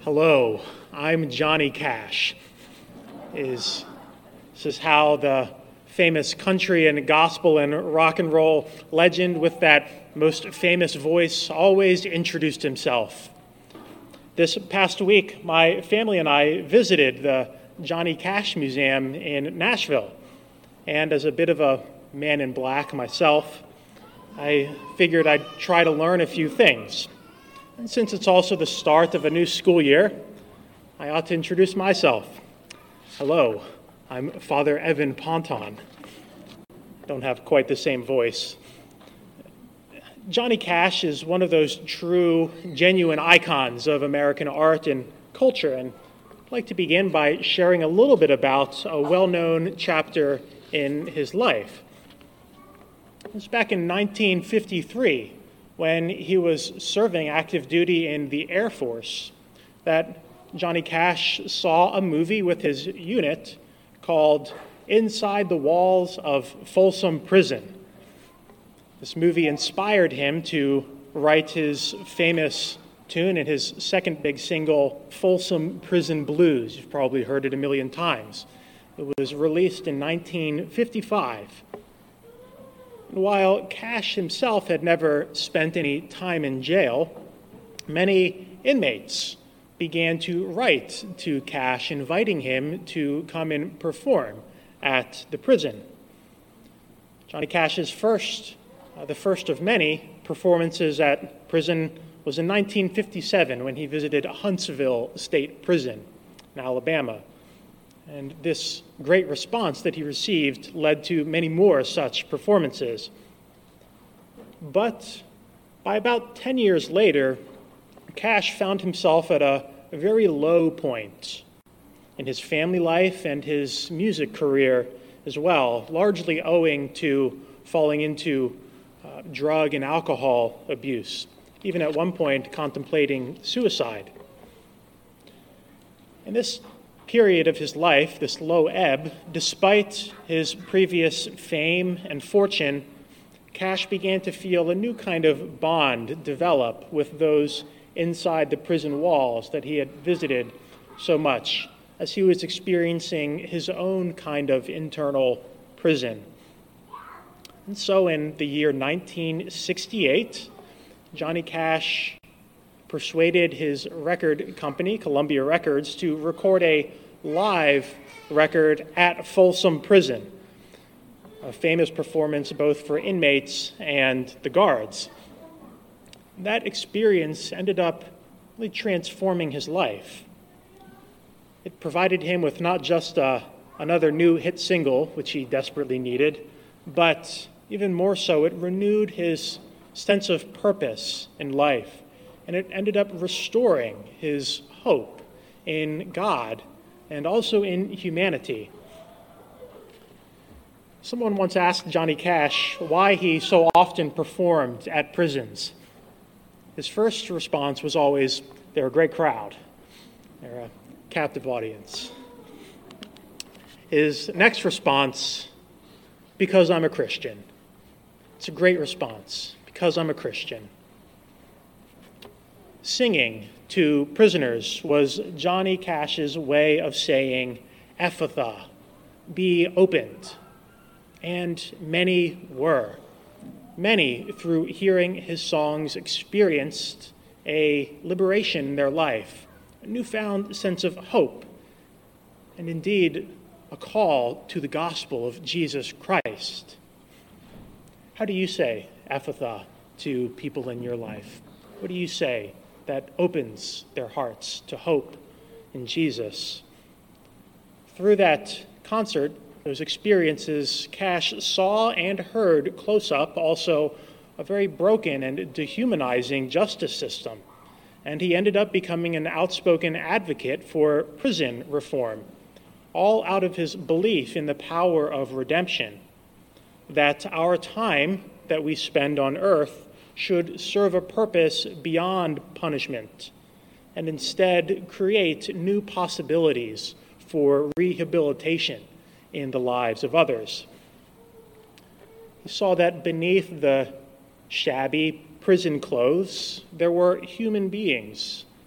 Hello, I'm Johnny Cash. This is how the famous country and gospel and rock and roll legend with that most famous voice always introduced himself. This past week, my family and I visited the Johnny Cash Museum in Nashville. And as a bit of a man in black myself, I figured I'd try to learn a few things. And since it's also the start of a new school year, I ought to introduce myself. Hello, I'm Father Evan Ponton. Don't have quite the same voice. Johnny Cash is one of those true, genuine icons of American art and culture, and I'd like to begin by sharing a little bit about a well-known chapter in his life. It was back in 1953, when he was serving active duty in the Air Force, that Johnny Cash saw a movie with his unit called Inside the Walls of Folsom Prison. This movie inspired him to write his famous tune and his second big single, Folsom Prison Blues. You've probably heard it a million times. It was released in 1955. While Cash himself had never spent any time in jail, many inmates began to write to Cash, inviting him to come and perform at the prison. Johnny Cash's the first of many performances at prison was in 1957 when he visited Huntsville State Prison in Alabama. And this great response that he received led to many more such performances. But by about 10 years later, Cash found himself at a very low point in his family life and his music career as well, largely owing to falling into drug and alcohol abuse, even at one point contemplating suicide. And this period of his life, this low ebb, despite his previous fame and fortune, Cash began to feel a new kind of bond develop with those inside the prison walls that he had visited so much, as he was experiencing his own kind of internal prison. And so in the year 1968, Johnny Cash persuaded his record company, Columbia Records, to record a live record at Folsom Prison, a famous performance both for inmates and the guards. That experience ended up really transforming his life. It provided him with not just another new hit single, which he desperately needed, but even more so, it renewed his sense of purpose in life. And it ended up restoring his hope in God and also in humanity. Someone once asked Johnny Cash why he so often performed at prisons. His first response was always, they're a great crowd. They're a captive audience. His next response, because I'm a Christian. It's a great response, because I'm a Christian. Singing to prisoners was Johnny Cash's way of saying, Ephatha, be opened. And many were. Many, through hearing his songs, experienced a liberation in their life, a newfound sense of hope, and indeed a call to the gospel of Jesus Christ. How do you say Ephatha to people in your life? What do you say that opens their hearts to hope in Jesus? Through that concert, those experiences, Cash saw and heard close up also a very broken and dehumanizing justice system. And he ended up becoming an outspoken advocate for prison reform, all out of his belief in the power of redemption, that our time that we spend on earth should serve a purpose beyond punishment and instead create new possibilities for rehabilitation in the lives of others. He saw that beneath the shabby prison clothes, there were human beings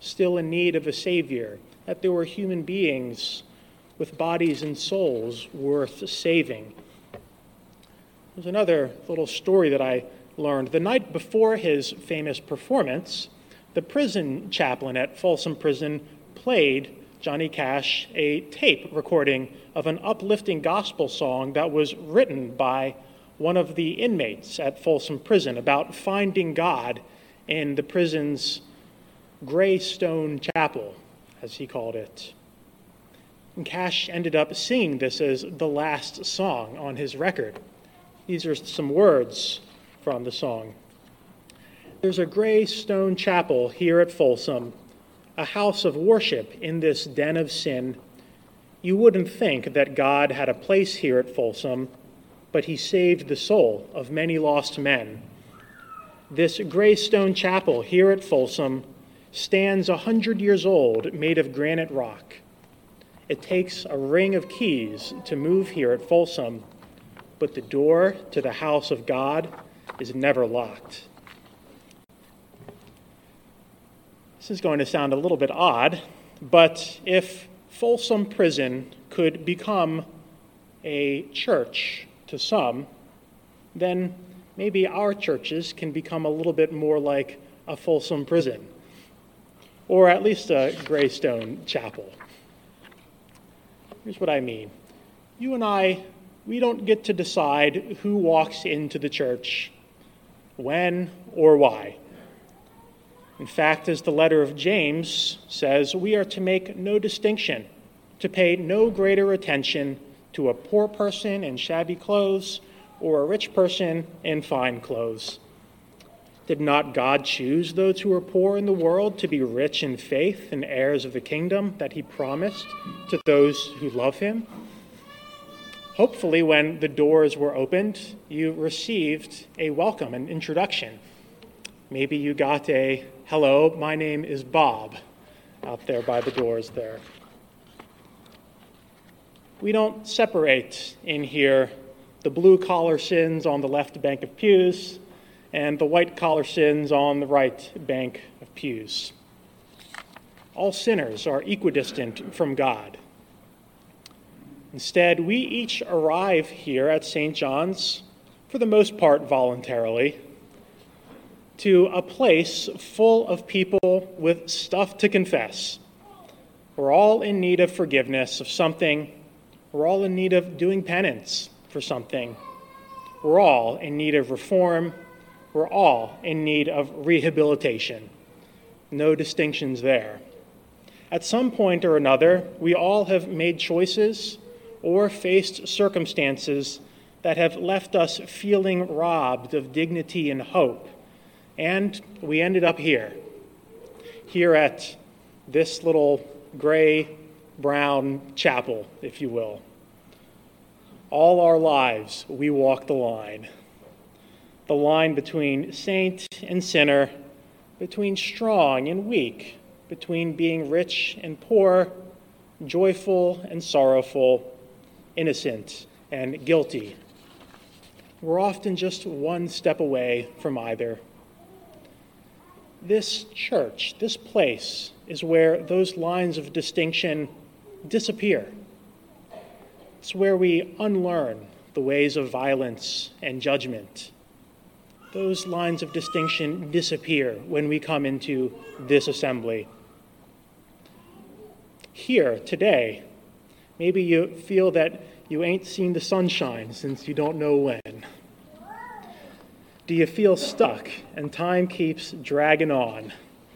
still in need of a Savior, that there were human beings with bodies and souls worth saving. There's another little story that I learned. The night before his famous performance, the prison chaplain at Folsom Prison played Johnny Cash a tape recording of an uplifting gospel song that was written by one of the inmates at Folsom Prison about finding God in the prison's gray stone chapel, as he called it. And Cash ended up singing this as the last song on his record. These are some words from the song. There's a gray stone chapel here at Folsom, a house of worship in this den of sin. You wouldn't think that God had a place here at Folsom, but he saved the soul of many lost men. This gray stone chapel here at Folsom stands 100 years old, made of granite rock. It takes a ring of keys to move here at Folsom, but the door to the house of God is never locked. This is going to sound a little bit odd, but if Folsom Prison could become a church to some, then maybe our churches can become a little bit more like a Folsom Prison, or at least a Greystone Chapel. Here's what I mean. You and I, we don't get to decide who walks into the church, when, or why. In fact, as the letter of James says, we are to make no distinction, to pay no greater attention to a poor person in shabby clothes or a rich person in fine clothes. Did not God choose those who are poor in the world to be rich in faith and heirs of the kingdom that he promised to those who love him? Hopefully, when the doors were opened, you received a welcome, an introduction. Maybe you got a, "Hello, my name is Bob," out there by the doors there. We don't separate in here the blue-collar sins on the left bank of pews and the white-collar sins on the right bank of pews. All sinners are equidistant from God. Instead, we each arrive here at St. John's, for the most part voluntarily, to a place full of people with stuff to confess. We're all in need of forgiveness of something. We're all in need of doing penance for something. We're all in need of reform. We're all in need of rehabilitation. No distinctions there. At some point or another, we all have made choices or faced circumstances that have left us feeling robbed of dignity and hope. And we ended up here at this little gray-brown chapel, if you will. All our lives, we walk the line between saint and sinner, between strong and weak, between being rich and poor, joyful and sorrowful, innocent and guilty. We're often just one step away from either. This church, this place, is where those lines of distinction disappear. It's where we unlearn the ways of violence and judgment. Those lines of distinction disappear when we come into this assembly. Here, today, maybe you feel that you ain't seen the sunshine since you don't know when. Do you feel stuck and time keeps dragging on?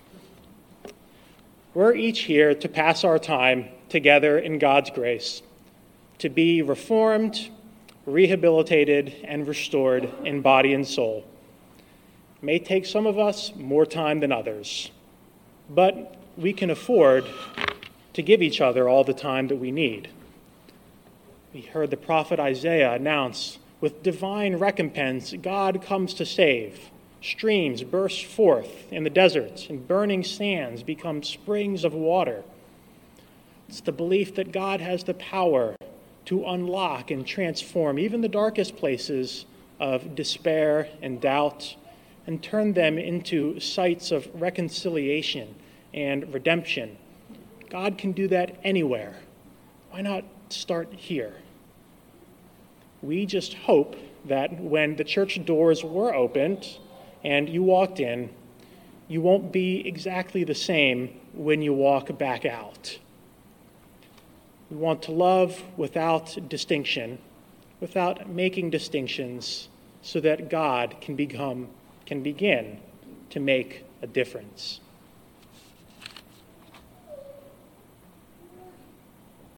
We're each here to pass our time together in God's grace, to be reformed, rehabilitated, and restored in body and soul. It may take some of us more time than others, but we can afford to give each other all the time that we need. We heard the prophet Isaiah announce, with divine recompense, God comes to save. Streams burst forth in the deserts, and burning sands become springs of water. It's the belief that God has the power to unlock and transform even the darkest places of despair and doubt, and turn them into sites of reconciliation and redemption. God can do that anywhere. Why not start here? We just hope that when the church doors were opened and you walked in, you won't be exactly the same when you walk back out. We want to love without distinction, without making distinctions, so that God can begin to make a difference.